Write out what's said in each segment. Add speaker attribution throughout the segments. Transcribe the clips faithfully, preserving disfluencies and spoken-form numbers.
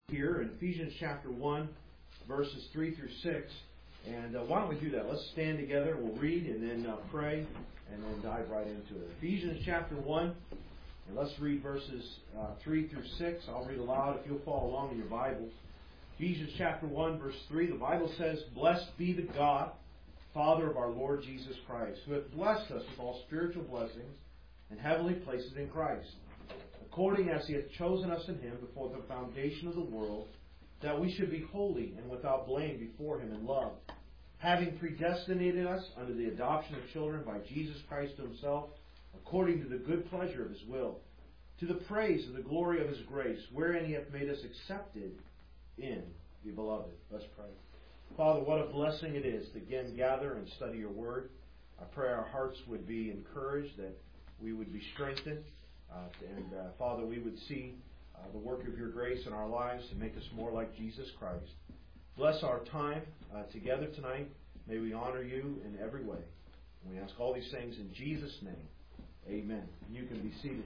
Speaker 1: Here in Ephesians chapter one, verses three through six. And uh, why don't we do that? Let's stand together, we'll read and then uh, pray, and then dive right into it. Ephesians chapter one, and let's read verses uh, three through six. I'll read aloud if you'll follow along in your Bibles. Ephesians chapter one, verse three, the Bible says, "Blessed be the God, Father of our Lord Jesus Christ, who hath blessed us with all spiritual blessings in heavenly places in Christ, according as He hath chosen us in Him before the foundation of the world, that we should be holy and without blame before Him in love, having predestinated us unto the adoption of children by Jesus Christ Himself, according to the good pleasure of His will, to the praise of the glory of His grace, wherein He hath made us accepted in the Beloved." Let's pray. Father, what a blessing it is to again gather and study Your Word. I pray our hearts would be encouraged, that we would be strengthened, uh, and uh, Father, we would see uh, the work of Your grace in our lives to make us more like Jesus Christ. Bless our time uh, together tonight. May we honor You in every way. And we ask all these things in Jesus' name. Amen. You can be seated.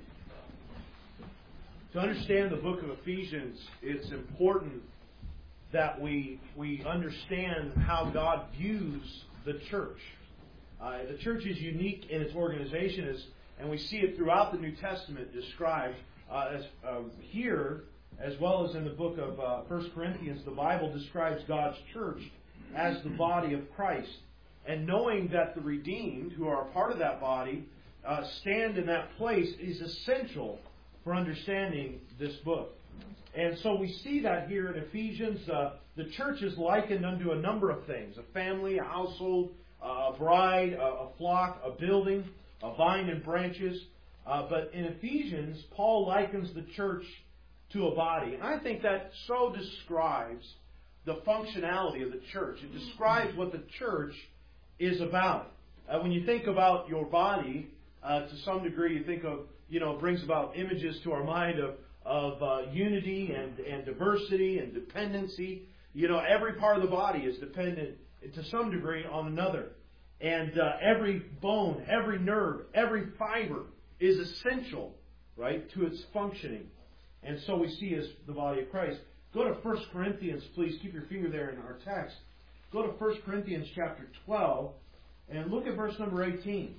Speaker 1: To understand the book of Ephesians, it's important that we we understand how God views the church. Uh, the church is unique in its organization, as, and we see it throughout the New Testament described uh, as uh, here, as well as in the book of uh, First Corinthians. The Bible describes God's church as the body of Christ. And knowing that the redeemed, who are a part of that body, uh, stand in that place is essential for understanding this book. And so we see that here in Ephesians. Uh, the church is likened unto a number of things: a family, a household, uh, a bride, a, a flock, a building, a vine and branches. Uh, but in Ephesians, Paul likens the church to a body. And I think that so describes the functionality of the church. It describes what the church is about. Uh, when you think about your body, uh, to some degree, you think of, you know, it brings about images to our mind of of uh, unity and, and diversity and dependency. You know, every part of the body is dependent to some degree on another. And uh, every bone, every nerve, every fiber is essential, right, to its functioning. And so we see as the body of Christ. Go to First Corinthians, please. Keep your finger there in our text. Go to First Corinthians chapter twelve and look at verse number eighteen.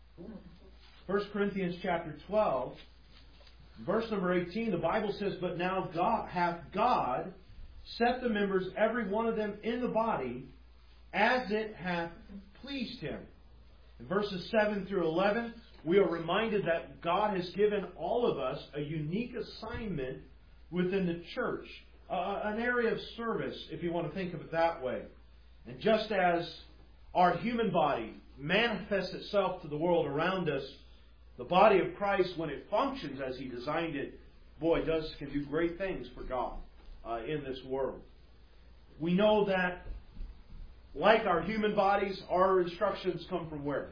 Speaker 1: First Corinthians chapter twelve. Verse number eighteen, the Bible says, "But now God hath God set the members, every one of them, in the body, as it hath pleased Him." In verses seven through eleven, we are reminded that God has given all of us a unique assignment within the church, uh, an area of service, if you want to think of it that way. And just as our human body manifests itself to the world around us, the body of Christ, when it functions as He designed it, boy, does can do great things for God uh, in this world. We know that, like our human bodies, our instructions come from where?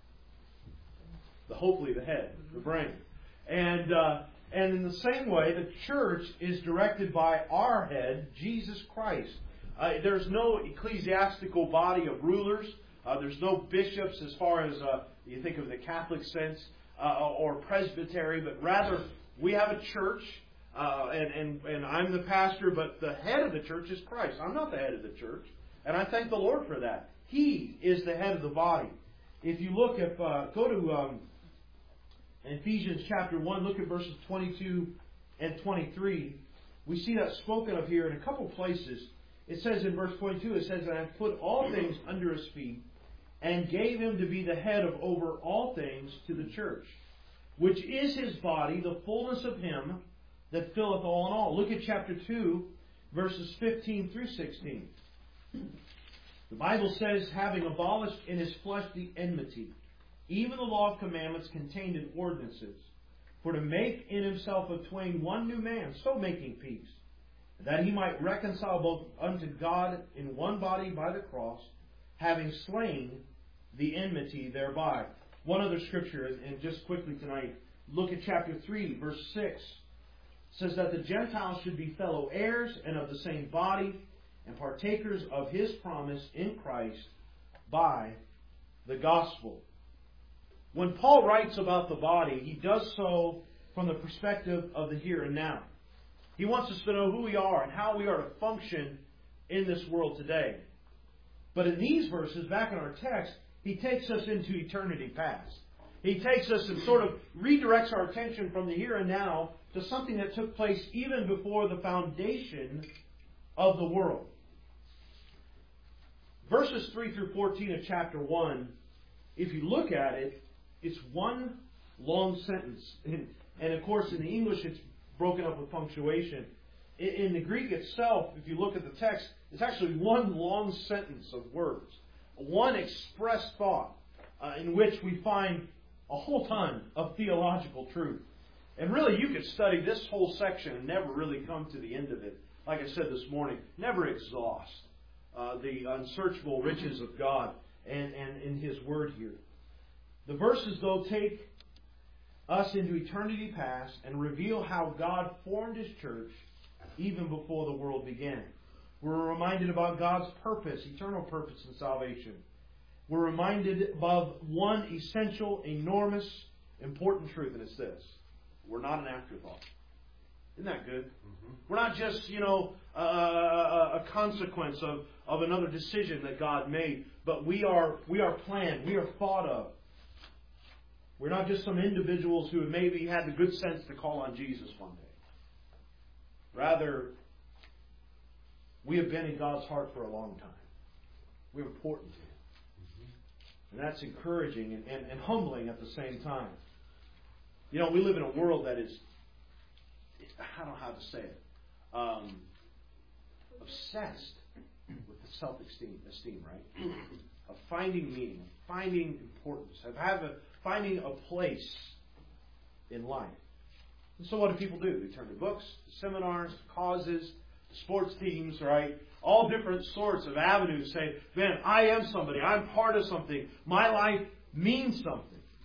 Speaker 1: The hopefully the head, the brain. And uh, and in the same way, the church is directed by our head, Jesus Christ. Uh, there's no ecclesiastical body of rulers. Uh, there's no bishops as far as uh, you think of the Catholic sense. Uh, or presbytery, but rather we have a church, uh, and, and, and I'm the pastor, but the head of the church is Christ. I'm not the head of the church, and I thank the Lord for that. He is the head of the body. If you look at, uh, go to um, Ephesians chapter one, look at verses twenty-two and twenty-three. We see that spoken of here in a couple places. It says in verse twenty-two, it says, "And I have put all things under His feet, and gave Him to be the head of over all things to the church, which is His body, the fullness of Him that filleth all in all." Look at chapter two, verses fifteen through sixteen. The Bible says, "Having abolished in His flesh the enmity, even the law of commandments contained in ordinances, for to make in Himself of twain one new man, so making peace, that He might reconcile both unto God in one body by the cross, having slain the enmity thereby." One other scripture, and just quickly tonight, look at chapter three, verse six. It says that the Gentiles should be fellow heirs and of the same body, and partakers of His promise in Christ by the gospel. When Paul writes about the body, he does so from the perspective of the here and now. He wants us to know who we are and how we are to function in this world today. But in these verses, back in our text, He takes us into eternity past. He takes us and sort of redirects our attention from the here and now to something that took place even before the foundation of the world. Verses three through fourteen of chapter one, if you look at it, it's one long sentence. And, and of course, in the English, it's broken up with punctuation. In, in the Greek itself, if you look at the text, it's actually one long sentence of words. One expressed thought uh, in which we find a whole ton of theological truth. And really, you could study this whole section and never really come to the end of it. Like I said this morning, never exhaust uh, the unsearchable riches of God and, and in His Word here. The verses, though, take us into eternity past and reveal how God formed His church even before the world began. We're reminded about God's purpose, eternal purpose in salvation. We're reminded of one essential, enormous, important truth, and it's this. We're not an afterthought. Isn't that good? Mm-hmm. We're not just, you know, a, a, a consequence of, of another decision that God made, but we are we are planned. We are thought of. We're not just some individuals who have maybe had the good sense to call on Jesus one day. Rather, we have been in God's heart for a long time. We're important to Him. Mm-hmm. And that's encouraging and, and, and humbling at the same time. You know, we live in a world that is, I don't know how to say it, um, obsessed with the self-esteem, esteem, right? Of finding meaning, of finding importance, of have a, finding a place in life. And so what do people do? They turn to books, to seminars, to causes, to sports teams, right? All different sorts of avenues say, man, I am somebody. I'm part of something. My life means something.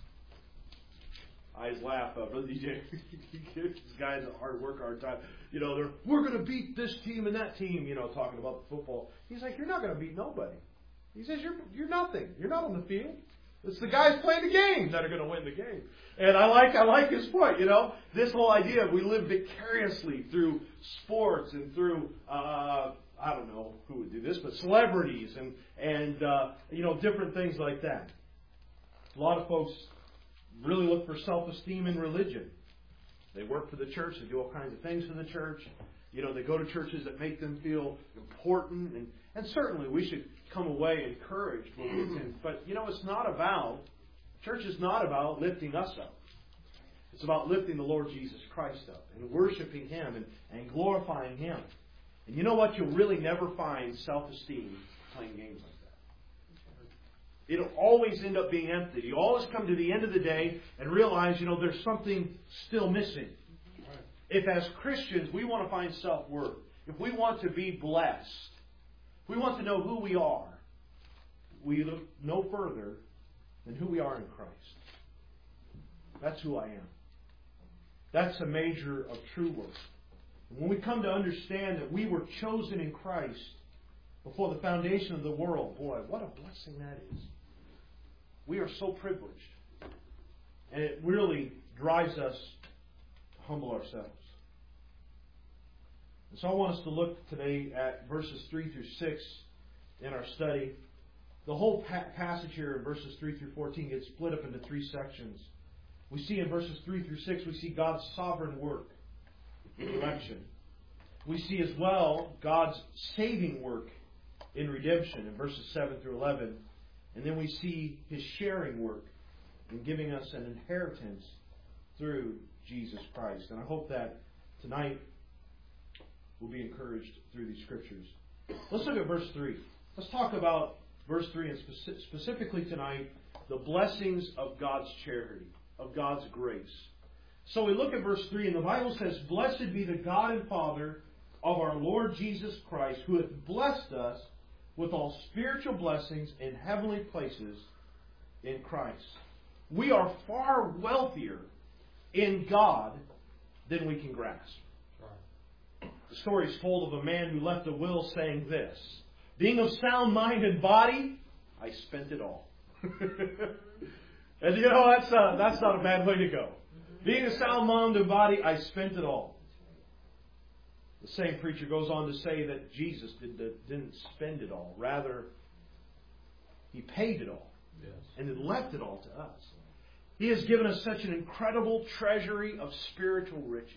Speaker 1: I just laugh. Uh, Brother D J, these guys at hard work hard time. You know, they're, we're going to beat this team and that team, you know, talking about the football. He's like, you're not going to beat nobody. He says, you're you're nothing. You're not on the field. It's the guys playing the game that are going to win the game. And I like I like his point, you know. This whole idea of we live vicariously through sports and through, uh, I don't know who would do this, but celebrities and, and uh, you know, different things like that. A lot of folks really look for self-esteem in religion. They work for the church. They do all kinds of things for the church. You know, they go to churches that make them feel important. And, and certainly we should come away encouraged when we attend. But, you know, it's not about, church is not about lifting us up. It's about lifting the Lord Jesus Christ up and worshiping Him and, and glorifying Him. And you know what? You'll really never find self-esteem playing games like that. It'll always end up being empty. You always come to the end of the day and realize, you know, there's something still missing. Right. If as Christians we want to find self-worth, if we want to be blessed, if we want to know who we are, we look no further than who we are in Christ. That's who I am. That's a measure of true worth. And when we come to understand that we were chosen in Christ before the foundation of the world, boy, what a blessing that is. We are so privileged. And it really drives us to humble ourselves. And so I want us to look today at verses three through six in our study. The whole pa- passage here in verses three through fourteen gets split up into three sections. We see in verses three through six, we see God's sovereign work in election. We see as well God's saving work in redemption in verses seven through eleven. And then we see His sharing work in giving us an inheritance through Jesus Christ. And I hope that tonight we'll be encouraged through these scriptures. Let's look at verse three. Let's talk about verse three and speci- specifically tonight the blessings of God's charity, of God's grace. So we look at verse three and the Bible says, "Blessed be the God and Father of our Lord Jesus Christ, who hath blessed us with all spiritual blessings in heavenly places in Christ." We are far wealthier in God than we can grasp. Right. The story is told of a man who left a will saying this: "Being of sound mind and body, I spent it all." And you know, that's, uh, that's not a bad way to go. Being of sound mind and body, I spent it all. The same preacher goes on to say that Jesus did, didn't spend it all. Rather, He paid it all.
Speaker 2: Yes.
Speaker 1: And then left it all to us. He has given us such an incredible treasury of spiritual riches.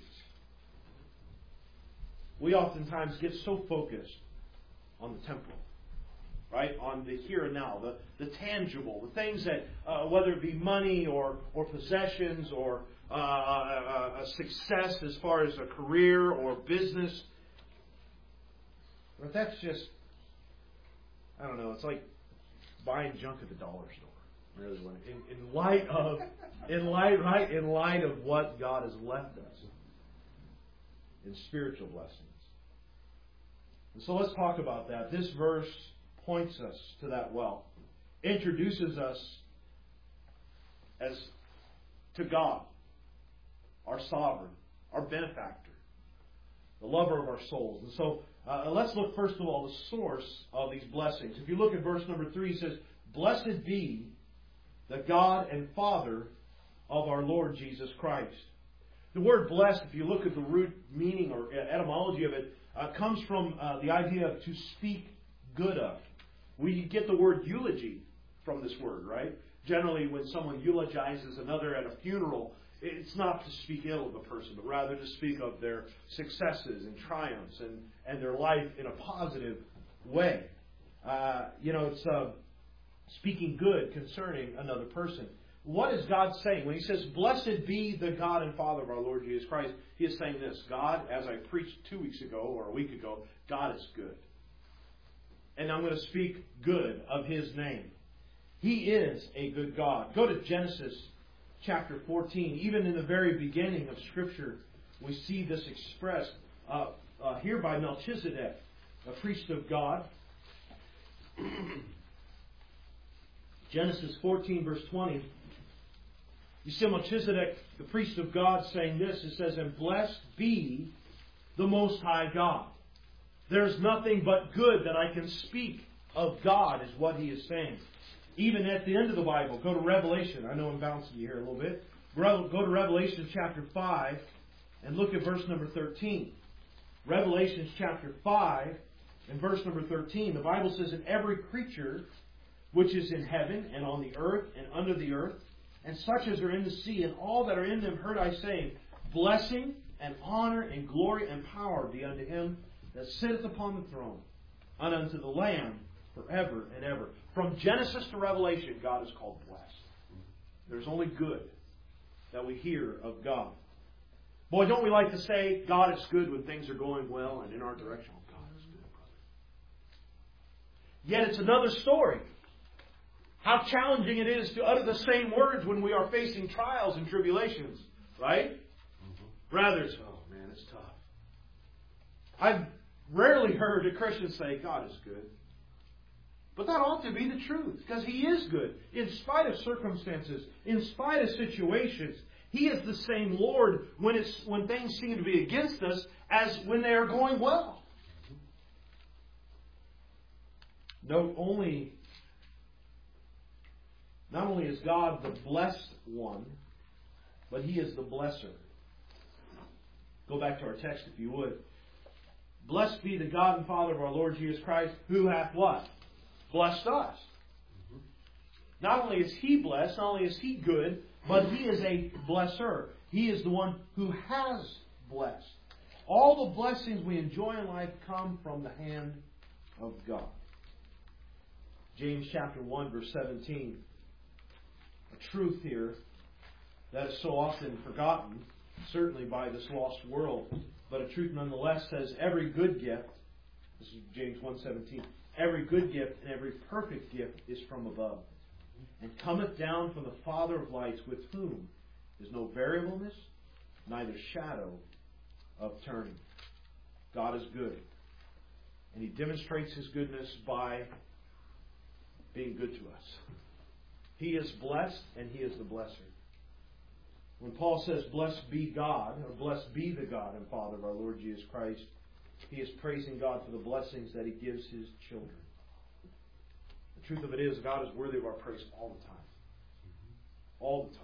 Speaker 1: We oftentimes get so focused on the temporal, right? On the here and now, the, the tangible, the things that, uh, whether it be money or, or possessions or uh, a, a success as far as a career or business. But that's just, I don't know, it's like buying junk at the dollar store. Really, when in, in light of, in light, right, in light of what God has left us in spiritual blessings. And so let's talk about that. This verse points us to that wealth, introduces us as to God, our sovereign, our benefactor, the lover of our souls. And so uh, let's look first of all the source of these blessings. If you look at verse number three, it says, "Blessed be the God and Father of our Lord Jesus Christ." The word blessed, if you look at the root meaning or etymology of it, uh, comes from uh, the idea of to speak good of. We get the word eulogy from this word, right? Generally, when someone eulogizes another at a funeral, it's not to speak ill of a person, but rather to speak of their successes and triumphs and, and their life in a positive way. Uh, you know, it's uh, speaking good concerning another person. What is God saying? When He says, "Blessed be the God and Father of our Lord Jesus Christ," He is saying this: God, as I preached two weeks ago or a week ago, God is good. And I'm going to speak good of His name. He is a good God. Go to Genesis chapter fourteen. Even in the very beginning of Scripture, we see this expressed uh, uh, here by Melchizedek, a priest of God. Genesis fourteen, verse twenty. You see Melchizedek, the priest of God, saying this. It says, "And blessed be the Most High God." There's nothing but good that I can speak of God, is what he is saying. Even at the end of the Bible, go to Revelation. I know I'm bouncing you here a little bit. Go to Revelation chapter five and look at verse number thirteen. Revelation chapter five and verse number thirteen. The Bible says, "And every creature which is in heaven and on the earth and under the earth, and such as are in the sea, and all that are in them, heard I saying, Blessing and honor and glory and power be unto Him that sitteth upon the throne, and unto the Lamb forever and ever." From Genesis to Revelation, God is called blessed. There's only good that we hear of God. Boy, don't we like to say God is good when things are going well and in our direction? Oh, God is good, brother. Yet it's another story. How challenging it is to utter the same words when we are facing trials and tribulations. Right? Mm-hmm. Rather, it's, oh man, it's tough. I've rarely heard a Christian say, God is good. But that ought to be the truth, because He is good. In spite of circumstances, in spite of situations, He is the same Lord when it's when things seem to be against us as when they are going well. Note only, not only is God the blessed one, but He is the blesser. Go back to our text if you would. "Blessed be the God and Father of our Lord Jesus Christ, who hath" what? Blessed us. Mm-hmm. Not only is He blessed, not only is He good, but He is a blesser. He is the one who has blessed. All the blessings we enjoy in life come from the hand of God. James chapter one, verse seventeen. A truth here that is so often forgotten, certainly by this lost world, but a truth nonetheless, says, "Every good gift," this is James one seventeen, "every good gift and every perfect gift is from above, and cometh down from the Father of lights, with whom is no variableness, neither shadow of turning." God is good. And He demonstrates His goodness by being good to us. He is blessed, and He is the blesser. When Paul says, "Blessed be God," or "Blessed be the God and Father of our Lord Jesus Christ," he is praising God for the blessings that He gives His children. The truth of it is, God is worthy of our praise all the time. All the time.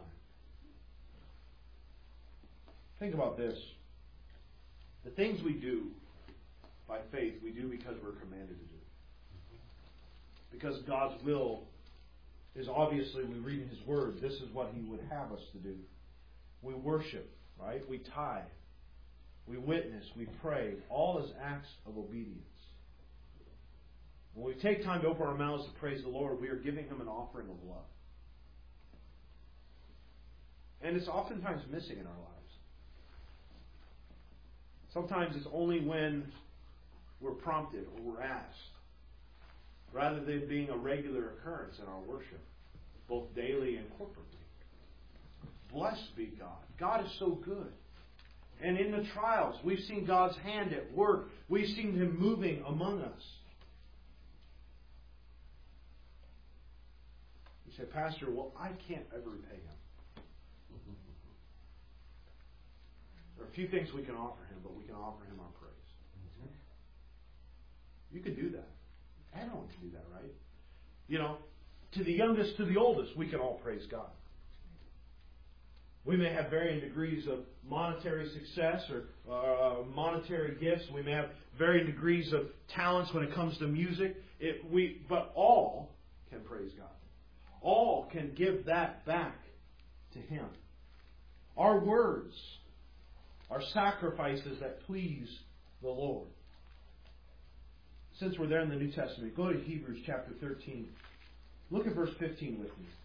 Speaker 1: Think about this. The things we do by faith. We do because we're commanded to do. Because God's will is obviously, we read in His Word, this is what He would have us to do. We worship, right? We tithe. We witness. We pray. All as acts of obedience. When we take time to open our mouths to praise the Lord, we are giving Him an offering of love. And it's oftentimes missing in our lives. Sometimes it's only when we're prompted or we're asked, rather than being a regular occurrence in our worship, both daily and corporately. Blessed be God. God is so good. And in the trials, we've seen God's hand at work. We've seen Him moving among us. You say, Pastor, well, I can't ever repay Him. There are a few things we can offer Him, but we can offer Him our praise. You can do that. Anyone can do that, right? You know, to the youngest, to the oldest, we can all praise God. We may have varying degrees of monetary success or uh, monetary gifts. We may have varying degrees of talents when it comes to music. It, we, but all can praise God. All can give that back to Him. Our words are sacrifices that please the Lord. Since we're there in the New Testament, go to Hebrews chapter thirteen. Look at verse fifteen with me.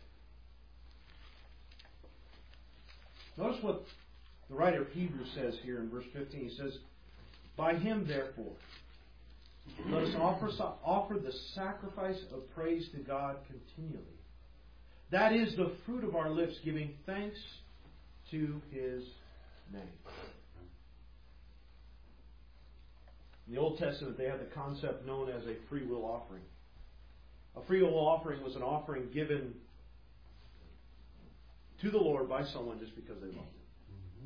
Speaker 1: Notice what the writer of Hebrews says here in verse fifteen. He says, by Him, therefore, let us offer, offer the sacrifice of praise to God continually. That is the fruit of our lips, giving thanks to His name. In the Old Testament, they had the concept known as a free will offering. A free will offering was an offering given to the Lord by someone just because they loved Him.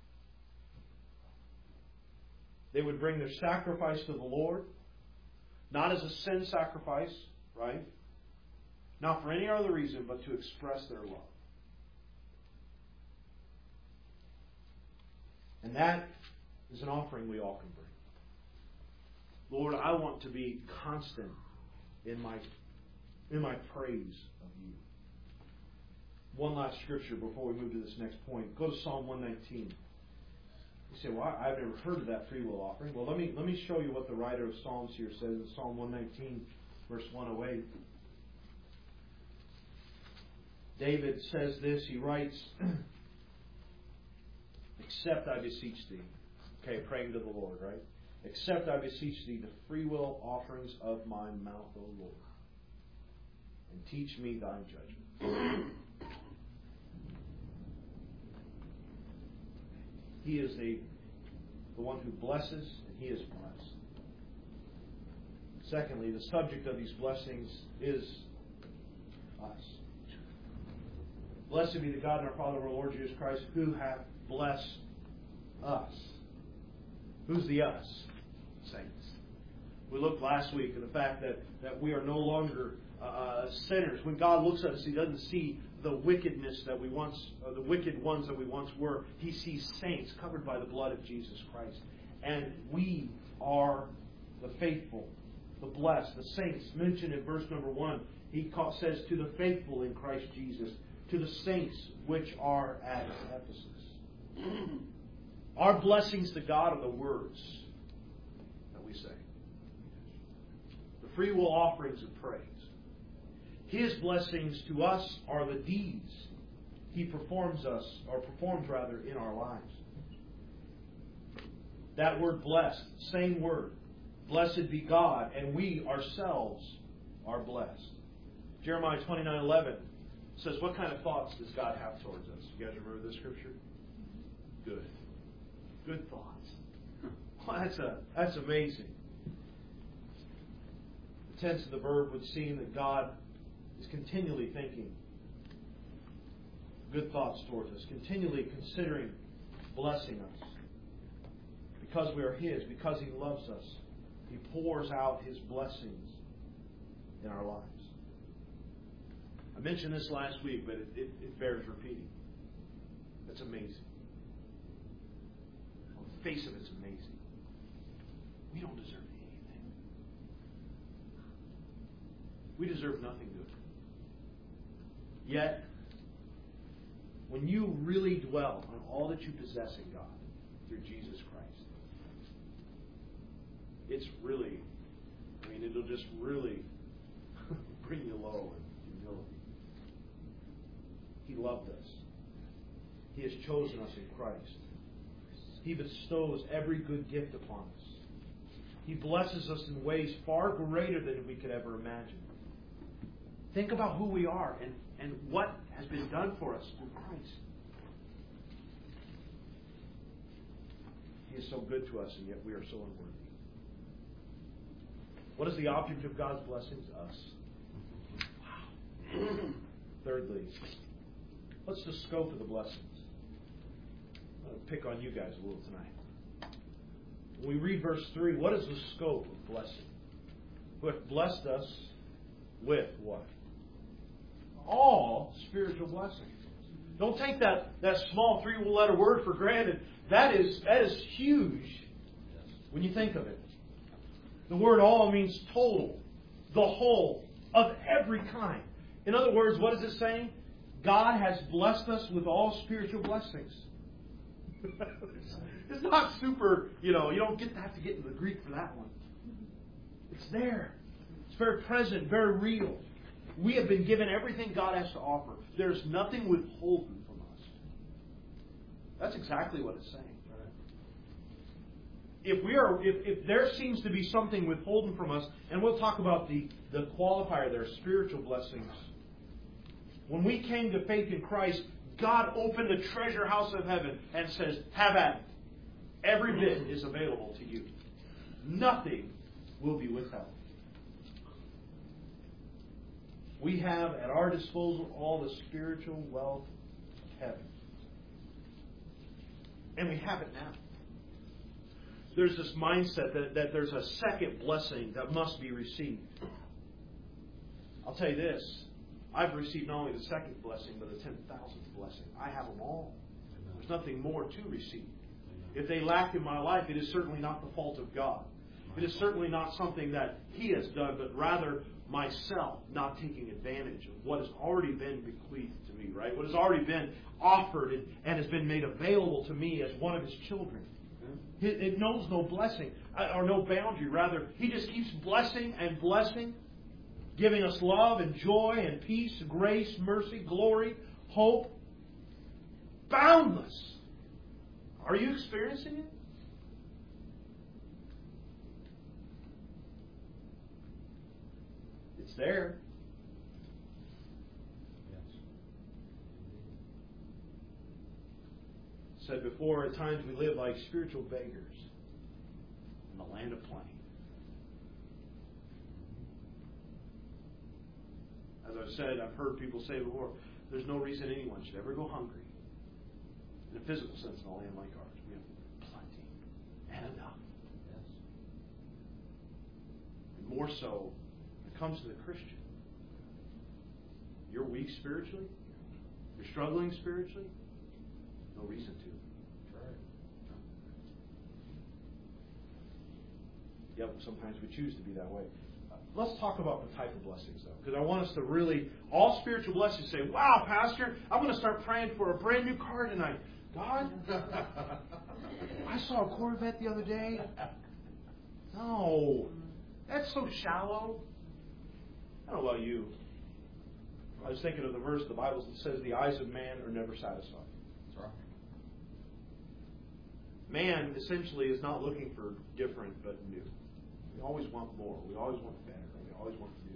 Speaker 1: They would bring their sacrifice to the Lord, not as a sin sacrifice, right? Not for any other reason, but to express their love. And that is an offering we all can bring. Lord, I want to be constant in my in my praise of You. One last scripture before we move to this next point. Go to Psalm one nineteen. You say, well, I've never heard of that free will offering. Well, let me let me show you what the writer of Psalms here says in Psalm one nineteen, verse one oh eight. David says this. He writes, "Except I beseech Thee." Okay, praying to the Lord, right? "Except I beseech Thee the free will offerings of my mouth, O Lord, and teach me Thy judgment." He is the, the one who blesses, and He is blessed. Secondly, the subject of these blessings is us. Blessed be the God and our Father, our Lord Jesus Christ, who hath blessed us. Who's the us? Saints. We looked last week at the fact that, that we are no longer uh, sinners. When God looks at us, He doesn't see the wickedness that we once, uh, the wicked ones that we once were. He sees saints covered by the blood of Jesus Christ. And we are the faithful, the blessed, the saints. Mentioned in verse number one, He says, to the faithful in Christ Jesus, to the saints which are at Ephesus. Our blessings to God are the words that we say. The free will offerings of praise. His blessings to us are the deeds He performs us, or performs rather, in our lives. That word blessed, same word. Blessed be God, and we ourselves are blessed. Jeremiah twenty-nine eleven says, what kind of thoughts does God have towards us? You guys remember this scripture? Good. Good thoughts. Well, that's a that's amazing. The tense of the verb would seem that God is continually thinking good thoughts towards us, continually considering blessing us. Because we are His, because He loves us, He pours out His blessings in our lives. I mentioned this last week, but it, it, it bears repeating. That's amazing. On the face of it, it's amazing. We don't deserve anything. We deserve nothing good. Yet, when you really dwell on all that you possess in God through Jesus Christ, it's really, I mean, it'll just really bring you low in humility. He loved us. He has chosen us in Christ. He bestows every good gift upon us. He blesses us in ways far greater than we could ever imagine. Think about who we are and, and what has been done for us through Christ. He is so good to us, and yet we are so unworthy. What is the object of God's blessings? Us. Wow. Thirdly, what's the scope of the blessings? I'll pick on you guys a little tonight. When we read verse three, what is the scope of blessing? Who hath blessed us with what? All spiritual blessings. Don't take that, that small three-letter word for granted. That is, that is huge when you think of it. The word all means total, the whole, of every kind. In other words, what is it saying? God has blessed us with all spiritual blessings. It's not super, you know, you don't get to have to get into the Greek for that one. It's there. It's very present, very real. We have been given everything God has to offer. There's nothing withholden from us. That's exactly what it's saying. If we are, if, if there seems to be something withholden from us, and we'll talk about the, the qualifier there, spiritual blessings. When we came to faith in Christ, God opened the treasure house of heaven and says, have at it. Every bit is available to you. Nothing will be withheld. We have at our disposal all the spiritual wealth of heaven. And we have it now. There's this mindset that, that there's a second blessing that must be received. I'll tell you this. I've received not only the second blessing, but the ten thousandth blessing. I have them all. There's nothing more to receive. If they lack in my life, it is certainly not the fault of God. It is certainly not something that He has done, but rather myself not taking advantage of what has already been bequeathed to me, right? What has already been offered and, and has been made available to me as one of His children. It, it knows no blessing, or no boundary. Rather, He just keeps blessing and blessing, giving us love and joy and peace, grace, mercy, glory, hope. Boundless. Are you experiencing it? It's there.
Speaker 2: Yes.
Speaker 1: Said before, at times we live like spiritual beggars in the land of plenty. As I've said, I've heard people say before, there's no reason anyone should ever go hungry. In a physical sense, in a land like ours, we have plenty and enough.
Speaker 2: Yes.
Speaker 1: And more so, when it comes to the Christian. You're weak spiritually. You're struggling spiritually. No reason to.
Speaker 2: That's right.
Speaker 1: Yep, sometimes we choose to be that way. Let's talk about the type of blessings, though, because I want us to really, all spiritual blessings, say, wow, Pastor, I'm going to start praying for a brand new car tonight. God, I saw a Corvette the other day. No, that's so shallow. I don't know about you. I was thinking of the verse, the Bible says the eyes of man are never satisfied.
Speaker 2: That's right.
Speaker 1: Man essentially is not looking for different but new. We always want more. We always want better. We always want new.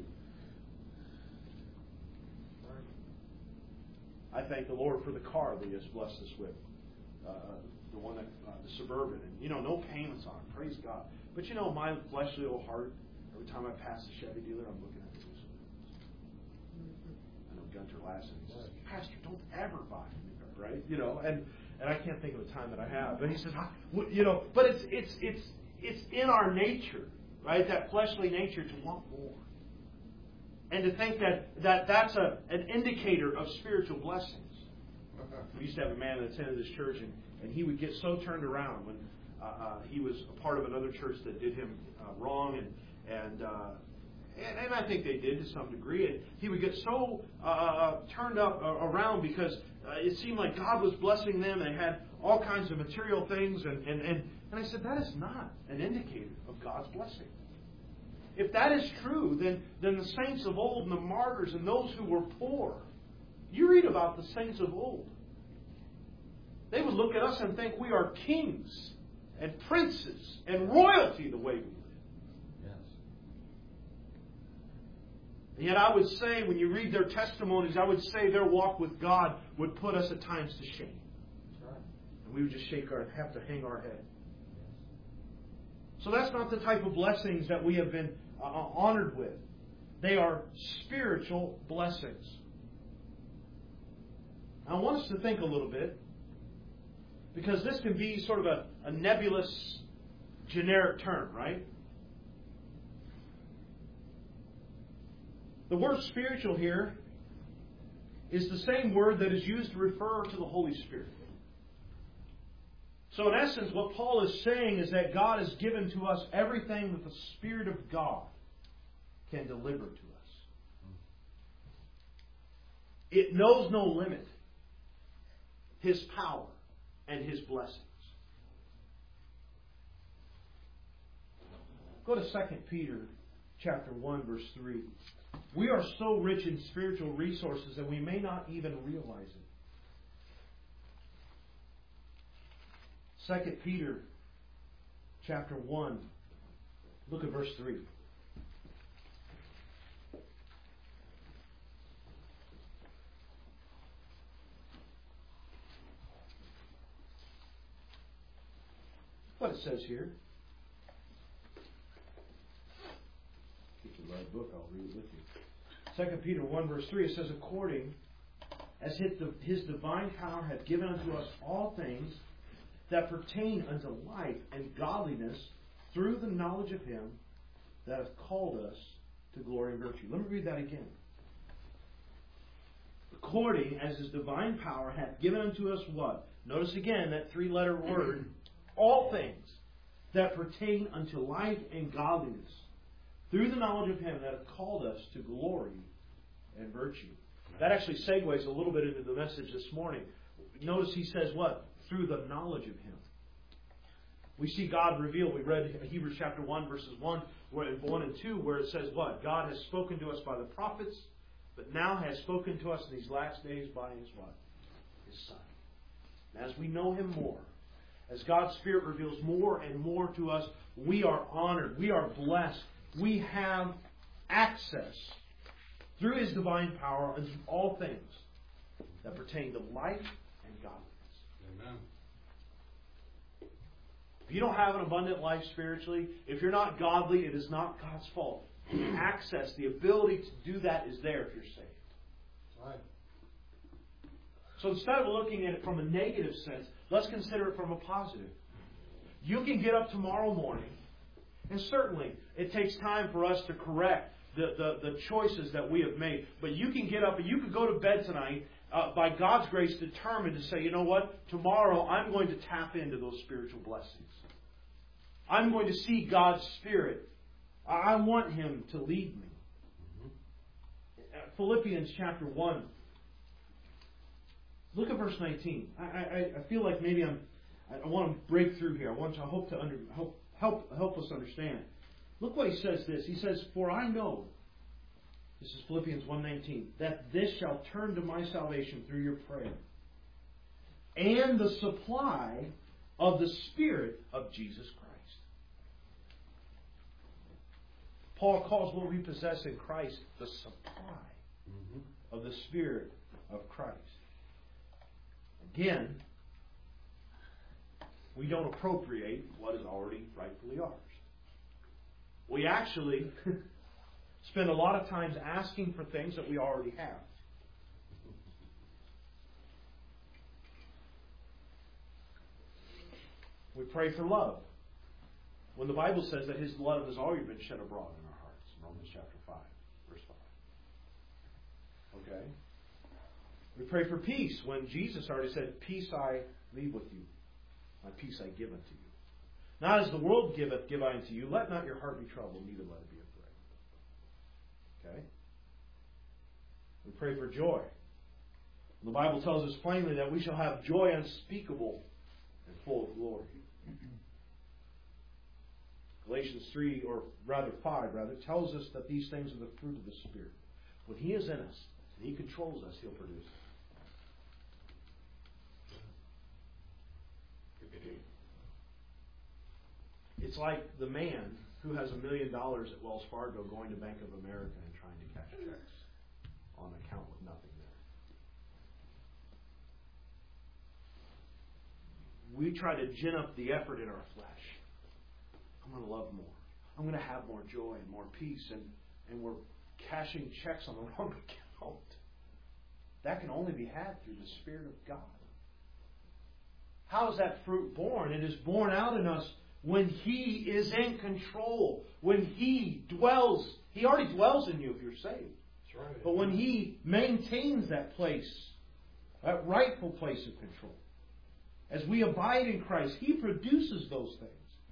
Speaker 1: I thank the Lord for the car that He has blessed us with. Uh, the one that, uh, the Suburban. And, you know, no payments on it. Praise God. But, you know, my fleshly little heart, every time I pass the Chevy dealer, I'm looking at the new Suburban. I know Gunter Lassen, he says, Pastor, don't ever buy a new car, right? You know, and, and I can't think of a time that I have. But he says, you know, but it's, it's, it's, it's in our nature. Right, that fleshly nature to want more. And to think that, that that's a, an indicator of spiritual blessings. We used to have a man that attended this church, and, and he would get so turned around when uh, uh, he was a part of another church that did him uh, wrong, and and, uh, and and I think they did to some degree. And he would get so uh, turned up uh, around because uh, it seemed like God was blessing them. They had all kinds of material things, and and and, and I said, that is not an indicator of God's blessing. If that is true, then then the saints of old and the martyrs and those who were poor, you read about the saints of old. They would look at us and think we are kings and princes and royalty the way we live.
Speaker 2: Yes.
Speaker 1: And yet I would say, when you read their testimonies, I would say their walk with God would put us at times to shame.
Speaker 2: That's right.
Speaker 1: And we would just shake our, have to hang our head. So that's not the type of blessings that we have been uh, honored with. They are spiritual blessings. I want us to think a little bit, because this can be sort of a, a nebulous, generic term, right? The word spiritual here is the same word that is used to refer to the Holy Spirit. So in essence, what Paul is saying is that God has given to us everything that the Spirit of God can deliver to us. It knows no limit. His power and His blessings. Go to Second Peter chapter one, verse three. We are so rich in spiritual resources that we may not even realize it. Second Peter chapter one, look at verse three. What it says here. Get the right book, I'll read it with you. Second Peter one, verse three, it says, according as His divine power hath given unto us all things that pertain unto life and godliness through the knowledge of Him that hath called us to glory and virtue. Let me read that again. According as His divine power hath given unto us what? Notice again that three-letter word. All things that pertain unto life and godliness through the knowledge of Him that hath called us to glory and virtue. That actually segues a little bit into the message this morning. Notice he says what? Through the knowledge of Him. We see God revealed. We read Hebrews chapter one, verses one, where, one and two, where it says what? God has spoken to us by the prophets, but now has spoken to us in these last days by His what? His Son. And as we know Him more, as God's Spirit reveals more and more to us, we are honored. We are blessed. We have access through His divine power unto all things that pertain to life and godliness.
Speaker 2: Amen.
Speaker 1: If you don't have an abundant life spiritually, if you're not godly, it is not God's fault. The access, the ability to do that is there if you're saved.
Speaker 2: That's right.
Speaker 1: So instead of looking at it from a negative sense, let's consider it from a positive. You can get up tomorrow morning, and certainly it takes time for us to correct the, the, the choices that we have made. But you can get up and you can go to bed tonight, uh, by God's grace, determined to say, you know what? Tomorrow I'm going to tap into those spiritual blessings. I'm going to see God's Spirit. I want Him to lead me. Mm-hmm. Philippians chapter one. Look at verse nineteen. I, I, I feel like maybe I'm. I want to break through here. I want to I hope to under, help help help us understand. Look what he says. This he says, "For I know." This is Philippians one nineteen. "That this shall turn to my salvation through your prayer, and the supply of the Spirit of Jesus Christ." Paul calls what we possess in Christ the supply mm-hmm. of the Spirit of Christ. Again, we don't appropriate what is already rightfully ours. We actually spend a lot of times asking for things that we already have. We pray for love, when the Bible says that His love has already been shed abroad in our hearts. Romans chapter five, verse five. Okay? We pray for peace when Jesus already said, "Peace I leave with you. My peace I give unto you." Not as the world giveth, give I unto you. Let not your heart be troubled, neither let it be afraid. Okay? We pray for joy. The Bible tells us plainly that we shall have joy unspeakable and full of glory. Galatians three, or rather five, rather, tells us that these things are the fruit of the Spirit. When He is in us and He controls us, He'll produce it. It's like the man who has a million dollars at Wells Fargo going to Bank of America and trying to cash checks on an account with nothing there. We try to gin up the effort in our flesh. I'm going to love more. I'm going to have more joy and more peace. And, and we're cashing checks on the wrong account. That can only be had through the Spirit of God. How is that fruit born? It is born out in us when He is in control. When He dwells. He already dwells in you if you're saved.
Speaker 2: That's right.
Speaker 1: But when He maintains that place, that rightful place of control, as we abide in Christ, He produces those things.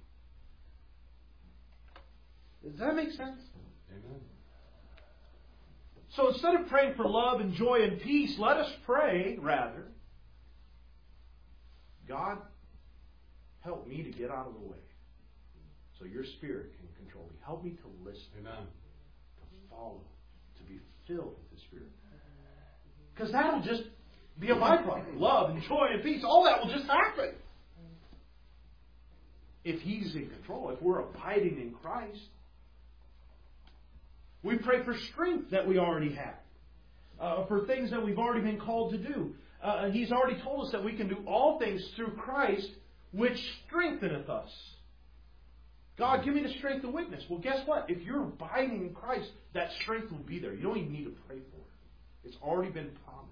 Speaker 1: Does that make sense?
Speaker 2: Amen.
Speaker 1: So instead of praying for love and joy and peace, let us pray, rather, God, help me to get out of the way so your Spirit can control me. Help me to listen,
Speaker 2: Amen.
Speaker 1: to follow, to be filled with the Spirit. Because that'll just be a byproduct. Love and joy and peace, all that will just happen. If He's in control, if we're abiding in Christ. We pray for strength that we already have. Uh, for things that we've already been called to do. Uh, He's already told us that we can do all things through Christ, which strengtheneth us. God, give me the strength to witness. Well, guess what? If you're abiding in Christ, that strength will be there. You don't even need to pray for it. It's already been promised.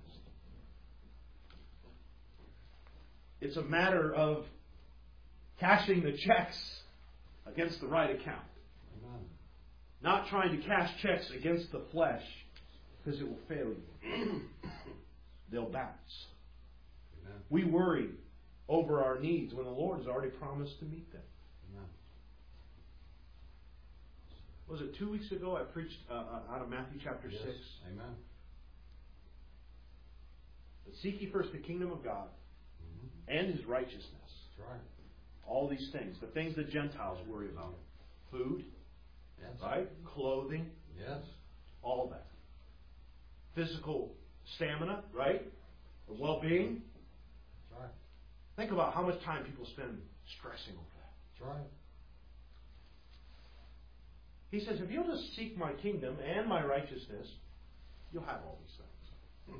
Speaker 1: It's a matter of cashing the checks against the right account.
Speaker 2: Amen.
Speaker 1: Not trying to cash checks against the flesh, because it will fail you. They'll bounce.
Speaker 2: Amen.
Speaker 1: We worry over our needs when the Lord has already promised to meet them.
Speaker 2: Amen.
Speaker 1: Was it two weeks ago I preached uh, out of Matthew chapter
Speaker 2: Yes.
Speaker 1: six?
Speaker 2: Amen.
Speaker 1: But seek ye first the kingdom of God
Speaker 2: Mm-hmm.
Speaker 1: and His righteousness.
Speaker 2: That's right.
Speaker 1: All these things, the things that Gentiles worry about. Food,
Speaker 2: Yes.
Speaker 1: right? Clothing,
Speaker 2: Yes.
Speaker 1: all that. Physical stamina, right? Or well-being.
Speaker 2: That's right.
Speaker 1: Think about how much time people spend stressing over that.
Speaker 2: That's right.
Speaker 1: He says, if you'll just seek my kingdom and my righteousness, you'll have all these things.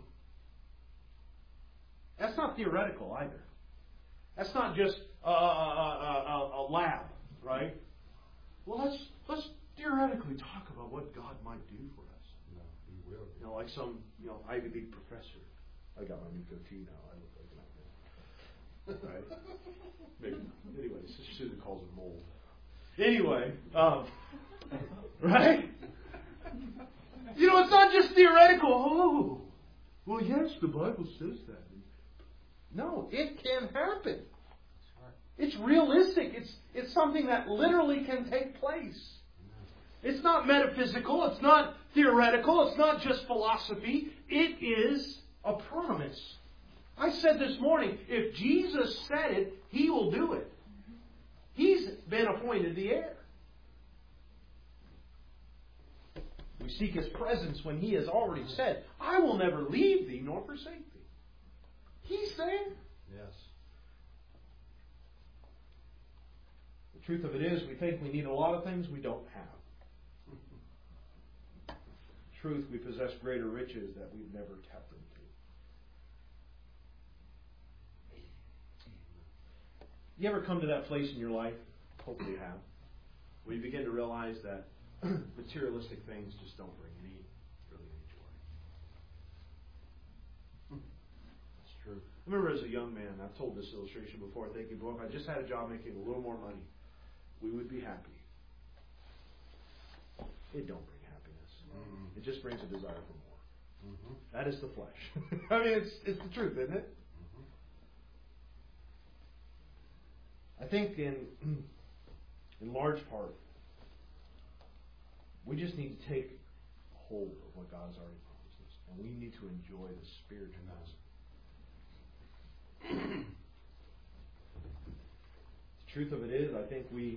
Speaker 1: That's not theoretical either. That's not just a, a, a, a lab, right? Well, let's let's theoretically talk about what God might do for us.
Speaker 2: No, He will.
Speaker 1: You know, like some you know Ivy League professor. I got my new goatee now. I look like that. Right? Maybe not. Anyway, Susan calls it mold. Anyway, um, right? You know, it's not just theoretical. Oh, well, yes, the Bible says that. No, it can happen. It's realistic. It's it's something that literally can take place. It's not metaphysical. It's not theoretical. It's not just philosophy. It is a promise. I said this morning, if Jesus said it, He will do it. He's been appointed the heir. We seek His presence when He has already said, I will never leave thee nor forsake thee. He's there.
Speaker 2: Yes.
Speaker 1: The truth of it is, we think we need a lot of things we don't have. Truth, we possess greater riches that we've never tapped into. You ever come to that place in your life, hopefully you have, where you begin to realize that materialistic things just don't bring any, really any joy?
Speaker 2: That's true.
Speaker 1: I remember as a young man, I've told this illustration before, thinking, boy, if I just had a job making a little more money, we would be happy. It don't bring happiness.
Speaker 2: Mm-hmm.
Speaker 1: It just brings a desire for more.
Speaker 2: Mm-hmm.
Speaker 1: That is the flesh. I mean, it's it's the truth, isn't it?
Speaker 2: Mm-hmm.
Speaker 1: I think in in large part, we just need to take hold of what God has already promised us. And we need to enjoy the spiritual blessing. The truth of it is, I think we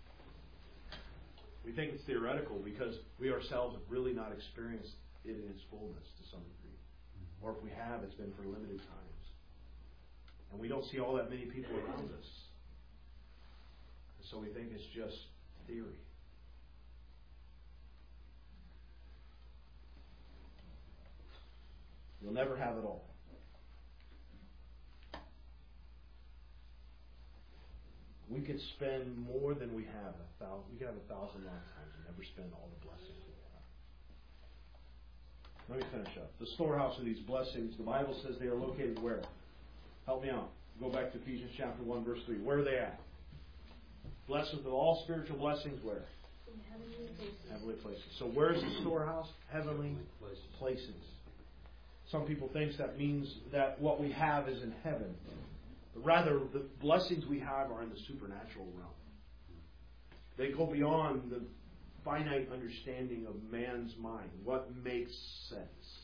Speaker 1: we think it's theoretical because we ourselves have really not experienced it in its fullness to some degree. Or if we have, it's been for limited times. And we don't see all that many people around us. So we think it's just theory. You'll never have it all. We could spend more than we have. A thousand, we could have a thousand lifetimes and never spend all the blessings we have. Let me finish up. The storehouse of these blessings, the Bible says they are located where? Help me out. Go back to Ephesians chapter one, verse three. Where are they at? Blessed with all spiritual blessings where?
Speaker 3: In heavenly places.
Speaker 1: Heavenly places. So where's the storehouse? Heavenly places. places. Some people think that means that what we have is in heaven. But rather, the blessings we have are in the supernatural realm. They go beyond the finite understanding of man's mind. What makes sense?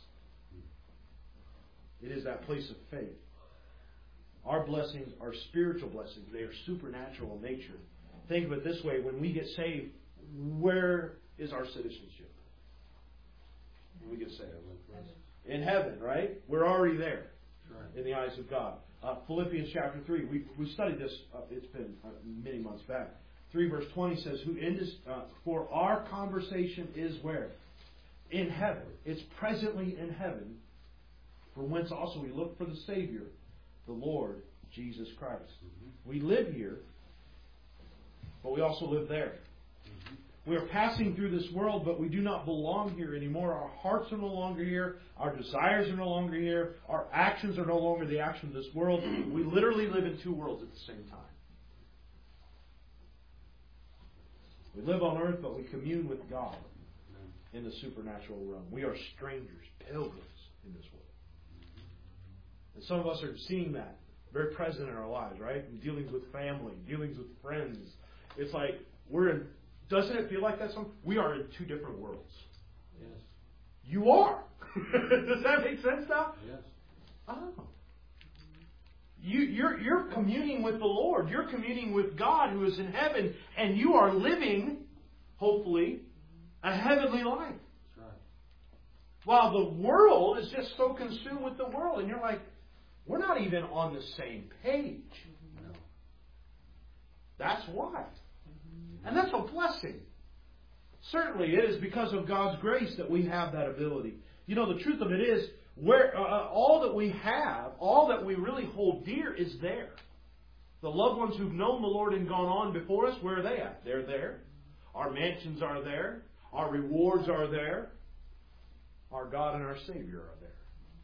Speaker 1: It is that place of faith. Our blessings are spiritual blessings. They are supernatural in nature. Think of it this way. When we get saved, where is our citizenship? When we get saved. In heaven, right? We're already there. Right. In the eyes of God. Uh, Philippians chapter three. We we studied this. Uh, it's been uh, many months back. three verse twenty says, "Who in this, uh, for our conversation is where? In heaven. It's presently in heaven. For whence also we look for the Savior, the Lord Jesus Christ." Mm-hmm. We live here, but we also live there. Mm-hmm. We are passing through this world, but we do not belong here anymore. Our hearts are no longer here. Our desires are no longer here. Our actions are no longer the actions of this world. We literally live in two worlds at the same time. We live on earth, but we commune with God in the supernatural realm. We are strangers, pilgrims in this world. And some of us are seeing that very present in our lives, right? In dealings with family, dealings with friends. It's like we're in. Doesn't it feel like that? Some we are in two different worlds.
Speaker 2: Yes.
Speaker 1: You are. Does that make sense now?
Speaker 2: Yes.
Speaker 1: Oh. You, you're you're communing with the Lord. You're communing with God who is in heaven, and you are living, hopefully, a heavenly life.
Speaker 2: That's right.
Speaker 1: While the world is just so consumed with the world, and you're like, we're not even on the same page.
Speaker 2: No.
Speaker 1: That's why. And that's a blessing. Certainly it is because of God's grace that we have that ability. You know, the truth of it is, where uh, all that we have, all that we really hold dear is there. The loved ones who've known the Lord and gone on before us, where are they at? They're there. Our mansions are there. Our rewards are there. Our God and our Savior are there.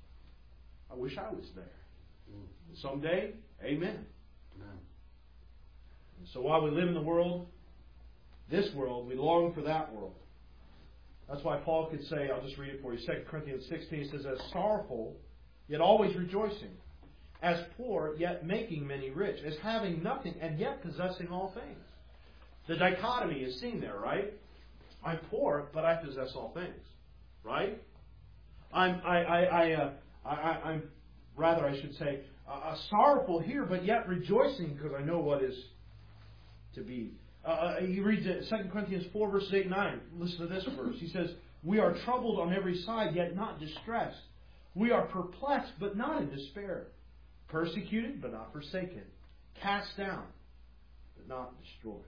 Speaker 1: I wish I was there. Someday, amen.
Speaker 2: Amen.
Speaker 1: And so while we live in the world, this world, we long for that world. That's why Paul could say, I'll just read it for you, Second Corinthians sixteen, it says, "As sorrowful, yet always rejoicing. As poor, yet making many rich. As having nothing, and yet possessing all things." The dichotomy is seen there, right? I'm poor, but I possess all things. Right? I'm, I, I, I, uh, I, I, I'm, rather I should say, uh, sorrowful here, but yet rejoicing because I know what is to be. Uh, he reads it, Second Corinthians four, verses eight and nine. Listen to this verse. He says, "We are troubled on every side, yet not distressed. We are perplexed, but not in despair. Persecuted, but not forsaken. Cast down, but not destroyed."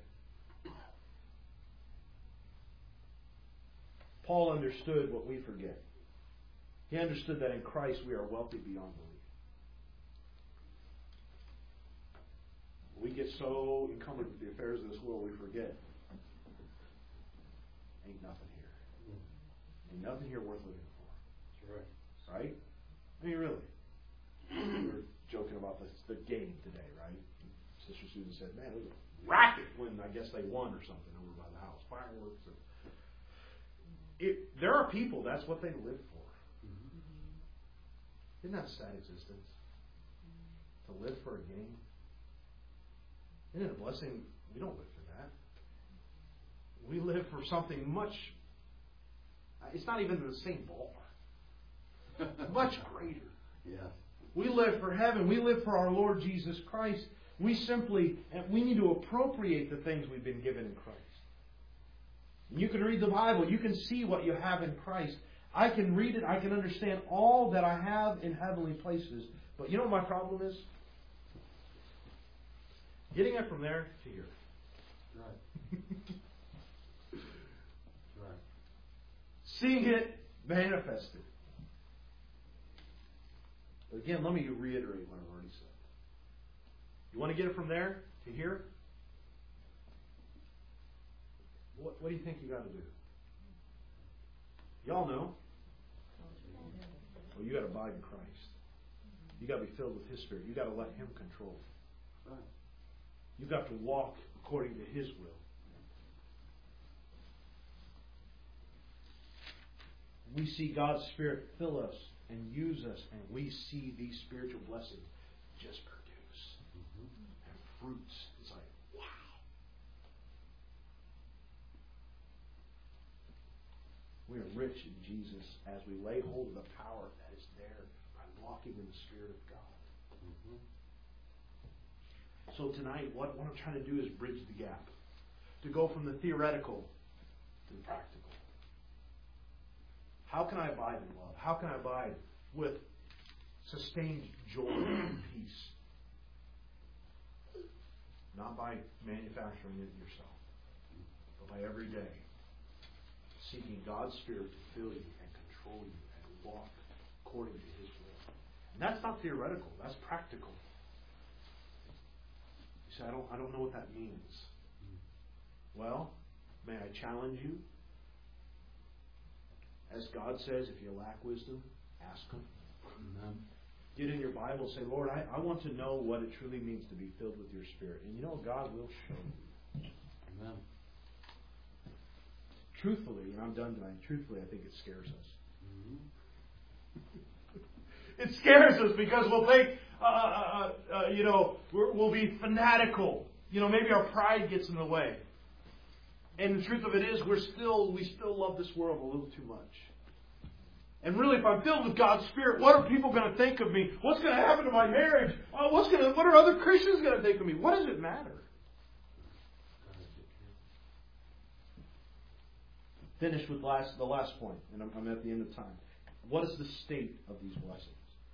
Speaker 1: Paul understood what we forget. He understood that in Christ we are wealthy beyond belief. We get so encumbered with the affairs of this world, we forget. Ain't nothing here. Ain't nothing here worth living for.
Speaker 2: That's right.
Speaker 1: Right? I mean, really. We were joking about this, the game today, right? Sister Susan said, "Man, it was a racket when I guess they won or something over by the house. Fireworks." And it, there are people, that's what they live for. Mm-hmm. Isn't that a sad existence? To live for a game? Isn't it a blessing? We don't live for that. we live for something much, it's not even in the same ballpark. Much greater.
Speaker 2: Yes.
Speaker 1: We live for heaven. We live for our Lord Jesus Christ. We simply, we need to appropriate the things we've been given in Christ. You can read the Bible. You can see what you have in Christ. I can read it. I can understand all that I have in heavenly places. But you know what my problem is? Getting it from there to here.
Speaker 2: Right. Right.
Speaker 1: Seeing it manifested. But again, let me reiterate what I've already said. You want to get it from there to here? What, what do you think you got to do? Y'all know. Well, you got to abide in Christ. You got to be filled with His Spirit. You got to let Him control.
Speaker 2: Right.
Speaker 1: You got to walk according to His will. We see God's Spirit fill us and use us, and we see these spiritual blessings just produce mm-hmm. and fruits. It's like, wow. We are rich in Jesus as we lay hold of the power that is there by walking in the Spirit of God. Mm-hmm. So tonight, what, what I'm trying to do is bridge the gap. To go from the theoretical to the practical. How can I abide in love? How can I abide with sustained joy and peace? Not by manufacturing it yourself, but by every day seeking God's Spirit to fill you and control you and walk according to His will. And that's not theoretical. That's practical. You say, I don't, I don't know what that means. Well, may I challenge you? As God says, if you lack wisdom, ask Him. Amen. Get in your Bible and say, Lord, I, I want to know what it truly means to be filled with your Spirit. And you know, God will show you. Amen. Truthfully, and I'm done tonight, truthfully, I think it scares us. Mm-hmm. It scares us because we'll think, uh, uh, uh, you know, we're, we'll be fanatical. You know, maybe our pride gets in the way. And the truth of it is, we're still we still love this world a little too much. And really, if I'm filled with God's Spirit, what are people going to think of me? What's going to happen to my marriage? Oh, what's going to? What are other Christians going to think of me? What does it matter? Finish with last the last point, and I'm, I'm at the end of time. What is the state of these blessings?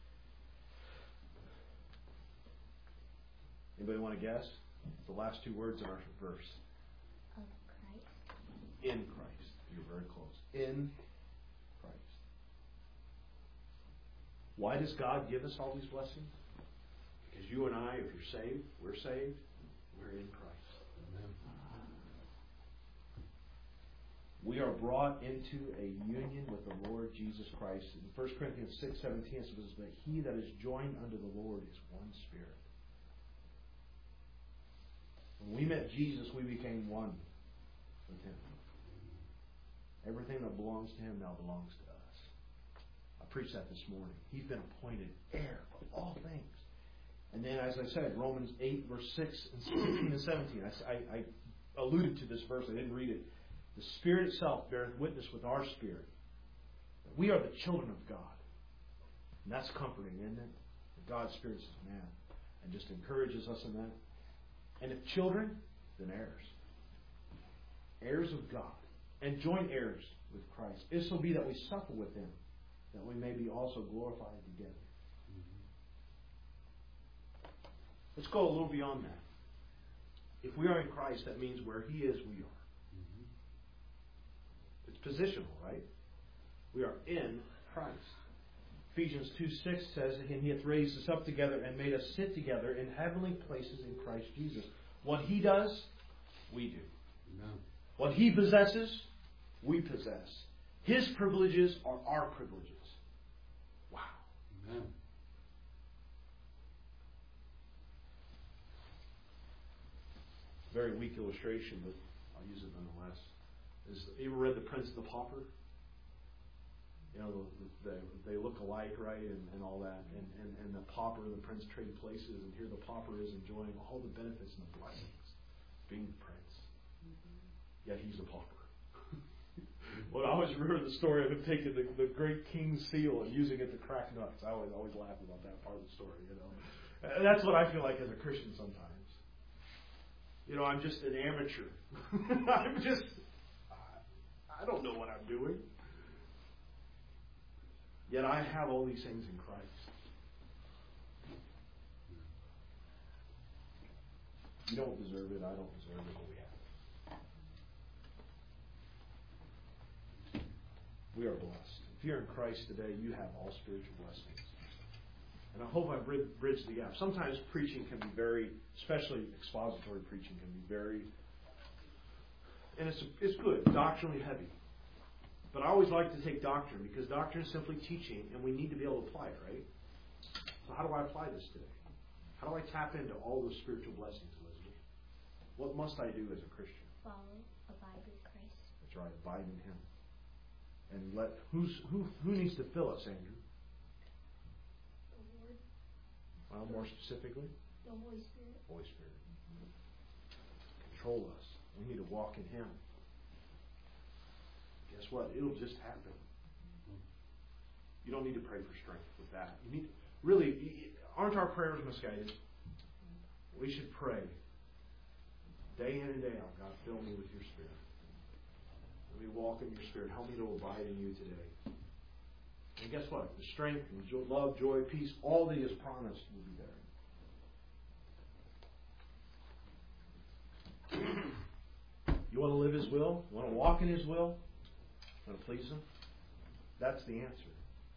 Speaker 1: Anybody want to guess? The last two words in our verse. In Christ. You're very close. In Christ. Why does God give us all these blessings? Because you and I, if you're saved, we're saved, we're in Christ. Amen. We are brought into a union with the Lord Jesus Christ. In First Corinthians six seventeen it says that he that is joined unto the Lord is one spirit. When we met Jesus, we became one with Him. Everything that belongs to Him now belongs to us. I preached that this morning. He's been appointed heir of all things. And then, as I said, Romans eight, verse six and sixteen and seventeen. I, I, I alluded to this verse. I didn't read it. The Spirit itself beareth witness with our spirit that we are the children of God. And that's comforting, isn't it? That God's Spirit says, man, and just encourages us in that. And if children, then heirs. Heirs of God. And joint heirs with Christ. If so be that we suffer with Him, that we may be also glorified together. Mm-hmm. Let's go a little beyond that. If we are in Christ, that means where He is, we are. Mm-hmm. It's positional, right? We are in Christ. Ephesians two six says, and He hath raised us up together and made us sit together in heavenly places in Christ Jesus. What He does, we do. Amen. What He possesses, we possess. His privileges are our privileges. Wow. Amen. Very weak illustration, but I'll use it nonetheless. Is, you ever read The Prince and the Pauper? You know, the, the, they look alike, right, and, and all that. And, and, and the pauper and the prince trade places, and here the pauper is enjoying all the benefits and the blessings of being the prince. Mm-hmm. yet he's a pauper. Well, I always remember the story of him taking the, the great king's seal and using it to crack nuts. I always always laugh about that part of the story, you know. And that's what I feel like as a Christian sometimes. You know, I'm just an amateur. I'm just, I don't know what I'm doing. Yet I have all these things in Christ. You don't deserve it. I don't deserve it, but we have it. We are blessed. If you're in Christ today, you have all spiritual blessings. And I hope I've bridged the gap. Sometimes preaching can be very, especially expository preaching can be very, and it's it's good, doctrinally heavy. But I always like to take doctrine because doctrine is simply teaching, and we need to be able to apply it, right? So how do I apply this today? How do I tap into all those spiritual blessings, Elizabeth? What must I do as a Christian?
Speaker 3: Follow, abide with Christ.
Speaker 1: That's right, abide in Him. And let who's who who needs to fill us, Andrew?
Speaker 3: The Lord.
Speaker 1: Well, more specifically,
Speaker 3: The Holy Spirit.
Speaker 1: Holy Spirit. Control us. We need to walk in Him. Guess what? It'll just happen. You don't need to pray for strength with that. You need really, aren't our prayers misguided? We should pray day in and day out. God, fill me with your Spirit. Let me walk in your Spirit. Help me to abide in you today. And guess what? The strength and jo- love, joy, peace, all that He has promised will be there. You want to live His will? You want to walk in His will? You want to please Him? That's the answer.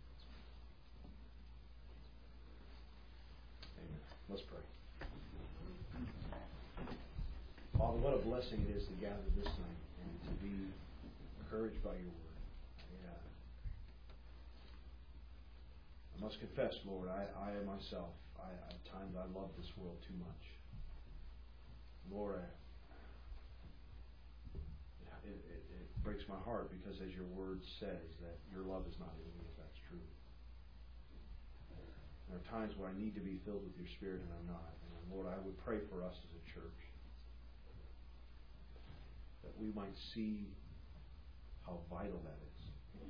Speaker 1: Amen. Let's pray. Father, what a blessing it is to gather this night and to be encouraged by your word. Yeah. I must confess, Lord, I, I myself, I, at times I love this world too much. Lord, I, it, it, it breaks my heart because as your word says that your love is not in me, if that's true. There are times where I need to be filled with your Spirit and I'm not. And Lord, I would pray for us as a church that we might see how vital that is.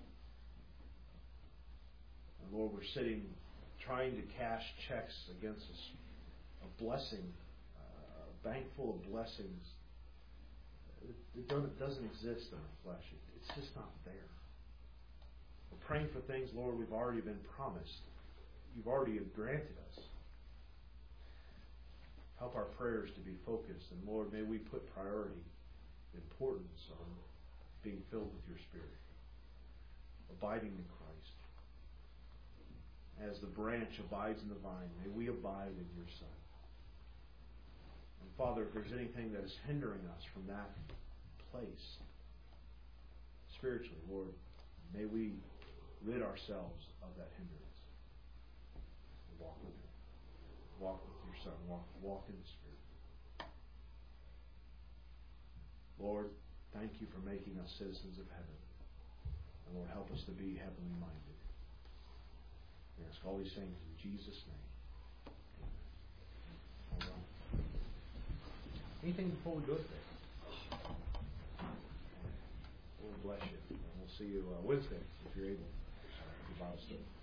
Speaker 1: And Lord, we're sitting trying to cash checks against us, a blessing, uh, a bank full of blessings. It, it doesn't, doesn't exist in our flesh. It, it's just not there. We're praying for things, Lord, we've already been promised. You've already granted us. Help our prayers to be focused. And Lord, may we put priority, importance on being filled with your Spirit, abiding in Christ. As the branch abides in the vine, may we abide in your Son. And Father, if there's anything that is hindering us from that place, spiritually, Lord, may we rid ourselves of that hindrance. Walk with Him. Walk with your Son. Walk, walk in the Spirit. Lord, thank you for making us citizens of heaven. And Lord, help us to be heavenly minded. We ask all these things in Jesus' name. Amen. All right. Anything before we go today? Lord bless you. And we'll see you uh, Wednesday if you're able. Uh, Bible study.